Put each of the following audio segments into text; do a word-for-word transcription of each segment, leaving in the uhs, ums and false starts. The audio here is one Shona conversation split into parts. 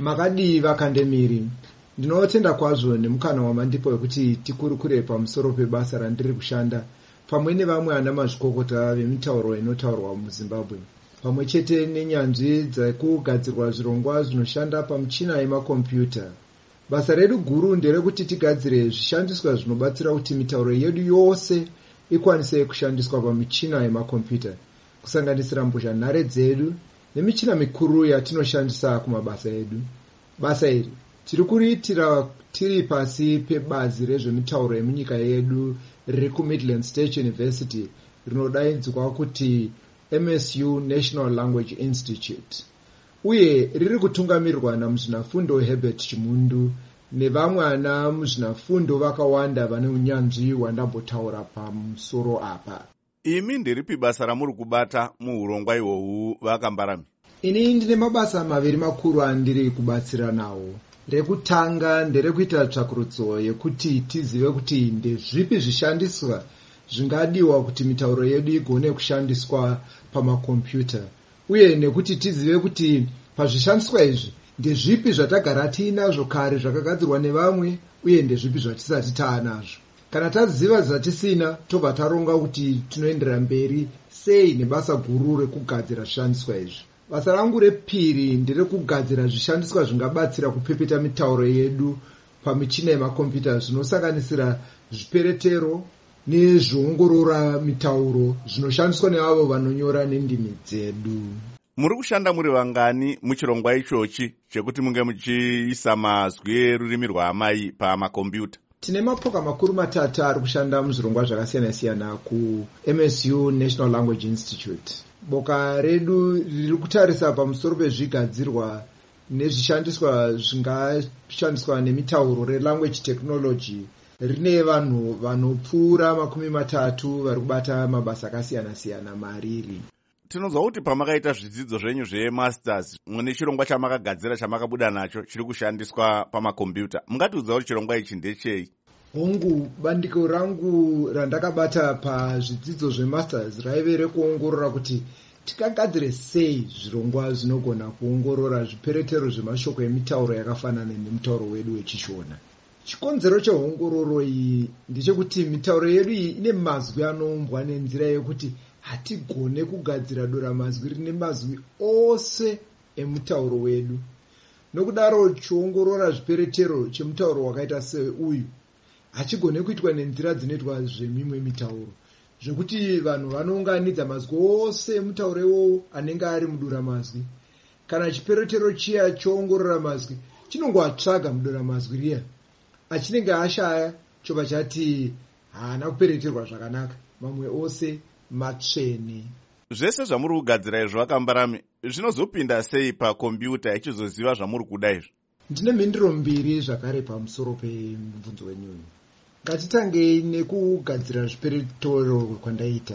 Makadi vakandemiri. Ndinotenda kwazvo nemukana wamandipo wekuti tikurukure pamusoro pebasa randiri kushanda pamwe nevamwe ana mazvikokota vemitauro inotaurwa muZimbabwe, pamwe chete nenyanzvi dzekugadzirwa zvirongwa zvinoshanda pamuchina yemakombiyuta. Basa redu guru nderekuti tigadzire zvishandiswa zvinobatsira kuti mitauro yedu yose ikwanise kushandiswa pamuchina yemakombiyuta, kusanganisira mbozhanhare dzedu nemichina mikuru yatinoshandisa kumabasa edu. Basa iri tiri kuriitira tiri pasi pebazi rezvemitauro yemunyika yedu riri kuMidland State University rinodaidzwa kuti M S U National Language Institute, uye riri kutungamirirwa namuzvinafundo Herbert Chimundu nevamwe ana muzvinafundo vakawanda vane unyanzvi hwandambotaura pamusoro apa. Imi ndiripi basa ramuri kubata muurongwa ihwohwu Vakambarami? Ini ndine mabasa maviri makuru andiri kubatsira nawo. Rekutanga nderekuita tsvakurudzo yekuti tizive kuti ndezvipi zvishandiswa zvingadiwa kuti mitauro yedu igone kushandiswa pamakombiyuta, uye nekuti tizive kuti pazvishandiswa izvi ndezvipi zvatagara tiinazvo kare zvakagadzirwa nevamwe uye ndezvipi zvatisati taanazvo. Kana taziva zvatisina, tobva taronga kuti tinoendera mberi sei nebasa guru rekugadzira zvishandiswa izvi. Basa rangu repiri nderekugadzira zvishandiswa zvingabatsira kupepeta mitauro yedu pamichina yemakombiyuta zvinosanganisira zviperetero nezvoongorora mitauro zvinoshandiswa neavo vanonyora nendimi dzedu. Muri kushanda muri vangani muchirongwa ichochi chekuti munge muchiisa mazwi erurimi rwaamai pamakombiyuta? Tine mapoka makuru matatu ari kushanda muzvirongwa zvakasiyana-siyana kuM S U National Language Institute. Boka redu riri kutarisa pamusoro pezvigadzirwa nezvishandiswa zvingashandiswa nemitauro relanguage technology rine vanhu vanopfuura makumi matatu vari kubata mabasa akasiyana-siyana mariri. Tinozwa kuti pamakaita zvidzidzo zvenyu zvemasters mune chirongwa chamakagadzira chamakabuda nacho chiri kushandiswa pamakombiyuta. Mungatiudza kuti chirongwa ichi ndechei? Hongu, bandiko rangu randakabata pazvidzidzo zvemasters raive rekuongorora kuti tikagadzire sei zvirongwa zvinogona kuongorora zviperetero zvemashoko emitauro yakafanana nemutauro wedu wechishona. Chikonzero cheongororo iyi ndechekuti mitauro yedu iyi ine mazwi anoumbwa nenzira yekuti hatigone kugadzira dora mazwi rine mazwi ose emutauro wedu. Nokudaro chiongorora zviperetero chemutauro wakaita seuyu hachigone kuitwa nenzira dzinoitwa zvemimwe mitauro, zvekuti vanhu vanounganidza mazwi ose emutauro iwowo anenge ari mudura mazwi. Kana chiperetero chiya choongorora mazwi chinongoatsvaga mudura mazwi riya, achinenge ashaya chobva chati haana kupereterwa zvakanaka, mamwe ose matsvene. Zvese zvamuri kugadzira izvo Vakambarami zvinozopinda sei pakombiyuta ichizoziva zvamuri kuda izvo? Ndine mhinduro mbiri zvakare pamusoro pemubvunzo wenyu. Ngatitangei nekugadzira zviperetero kwandaita.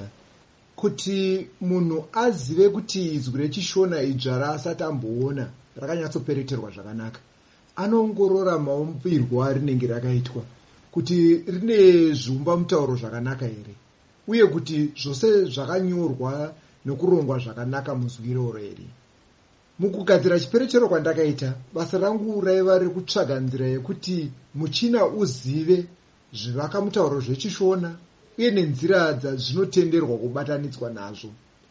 Kuti munhu azive kuti izwi rechishona idzva asati amboona rakanyatsopereterwa zvakanaka, anoongorora maumbirwo arinenge rakaitwa kuti rine zviumba mutauro zvakanaka here, uye kuti zvose zvakanyorwa nokurongwa zvakanaka muzwi iroro here. Mukugadzira chiperetero kwandakaita, basa rangu raiva rekutsvaga nzira yekuti muchina uzive zvivaka mutauro zvechishona uye nenzira dzazvinotenderwa kubatanidzwa nazvo.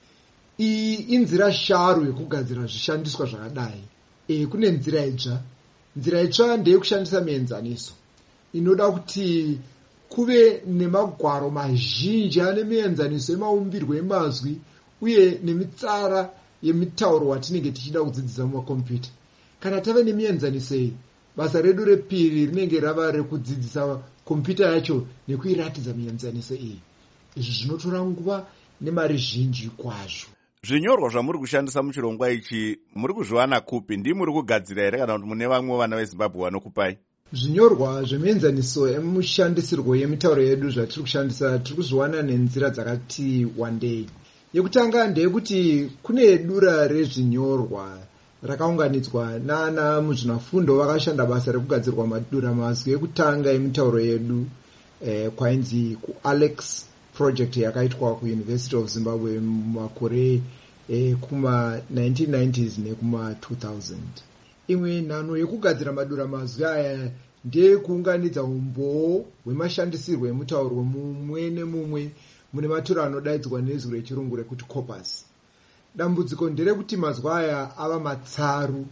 Iyi inzira sharu yekugadzira zvishandiswa zvakadai. E, kune nzira itsva. Nzira itsva ndeyekushandisa mienzaniso inoda kuti kuve nemagwaro mazhinji ane mienzaniso emaumbirwo emazwi uye nemitsara yemitauro watinenge tichida kudzidzisa mumakombiyuta. Kana tave nemienzaniso iyi, basa redu repiri rinenge rava rekudzidzisa kompiyuta yacho nekuiratidza mienzaniso iyi. Izvi zvinotora nguva nemari zhinji kwazvo. Zvinyorwa zvamuri kushandisa muchirongwa ichi muri kuzviwana kupi? Ndi muri kugadzira here kana kuti mune vamwe vana veZimbabwe vanokupai? Zvinyorwa zvemienzaniso emushandisirwo yemitauro yedu zvatiri kushandisa tiri kuzviwana nenzira dzakati wandei. Yekutanga ndeyekuti kune dura rezvinyorwa rakaunganidzwa nana muzvinafundo vakashanda basa rekugadzirwa madura mazwi ekutanga emitauro yedu eh, kwainzi kuAlex project yakaitwa kuUniversity of Zimbabwe mumakore eh, kuma nineteen nineties nekuma two thousand. imwe nhano yekugadzira madura mazwi aya ndeyekuunganidza umboo hwemashandisirwo emutauro mumwe nemumwe mune maturo anodaidzwa nezwi rechirungu rekuti corpus. Dambudziko nderekuti mazwi aya ava matsaru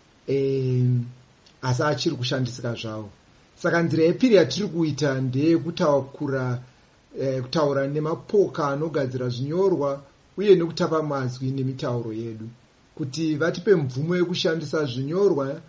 e, asi achiri kushandisika zvavo. Saka nzira yepiri yatiri kuita ndeyekutaura e, kutaura nemapoka anogadzira zvinyorwa uye nekutapa mazwi nemitauro yedu kuti vatipe mvumo yekushandisa zvinyorwa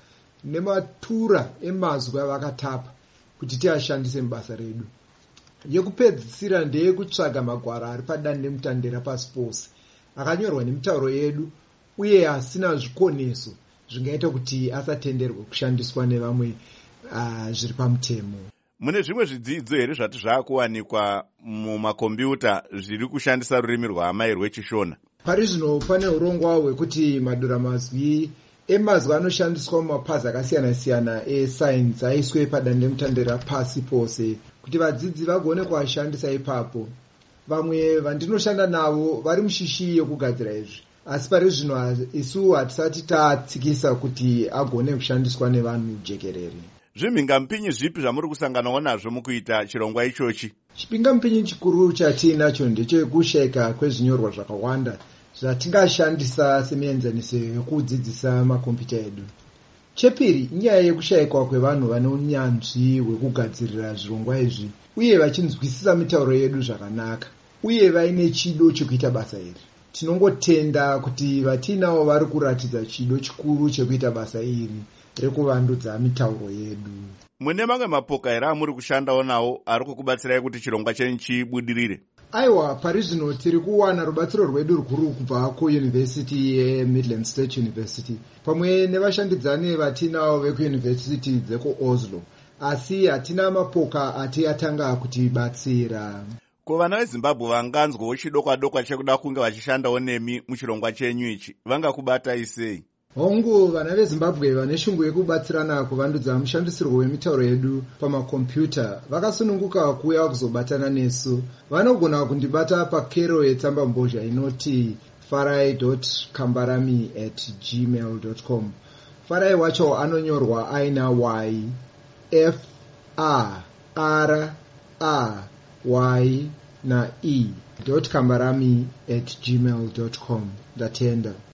nematura emazwi avakatapa kuti tiashandise mubasa redu. Yekupedzisira ndeyekutsvaga magwaro ari padandemutande rapasi pose akanyorwa nemitauro yedu uye asina zvikoneso zvingaita kuti asatenderwe kushandiswa nevamwe uh, zviri pamutemo. Mune zvimwe zvidzidzo here zvati zvaakuwanikwa mumakombiyuta zviri kushandisa rurimi rwaamai rwechishona? Pari zvino pane urongwa hwekuti madura mazwi emazwi anoshandiswa mumapazi akasiyana-siyana esainzi aiswe padandemutande rapasi pose kuti vadzidzi vagone kuashandisa ipapo. Vamwe vandinoshanda navo vari mushishi yekugadzira izvi, asi pari zvino isu hatisati tatsikisa kuti agone kushandiswa nevanhu jekerere. Zvimhingamupinyi zvipi zvamuri kusanganawo nazvo mukuita chirongwa ichochi? Chipingamupinyi chikuru chatinacho ndechekushayika kwezvinyorwa zvakawanda zvatingashandisa semienzaniso yekudzidzisa makombiyuta edu. Chepiri, inyaya yekushayikwa kwevanhu vane unyanzvi hwekugadzirira zvirongwa izvi uye vachinzwisisa mitauro yedu zvakanaka uye vaine chido chekuita basa iri. Tinongotenda kuti vatinavo vari kuratidza chido chikuru chekuita basa iri rekuvandudza mitauro yedu. Mune mamwe mapoka here amuri kushandawo nawo ari kukubatsirai kuti chirongwa chenyu chibudirire? Aiwa, pari zvino tiri kuwana rubatsiro rwedu rukuru kubva kuyunivhesiti yeMidland State University pamwe nevashandidzani vatinavo vekuyunivhesiti dzekuOslo, asi hatina mapoka ati atanga kutibatsira. Ko vana veZimbabwe vanganzwawo chidokwa dokwa chekuda kunge vachishandawo nemi muchirongwa chenyu ichi vangakubatai sei? Hongu, vana veZimbabwe vane shungu yekubatsirana kuvandudza mushandisirwo wemitauro yedu pamakombiyuta vakasununguka kuuya kuzobatana nesu. Vanogona kundibata pakero yetsamba mbozha inoti farai dot kambarami at gmail dot com. Farai wacho anonyorwa aina y f a r a y na e dot kambarami at gmail dot com. Ndatenda.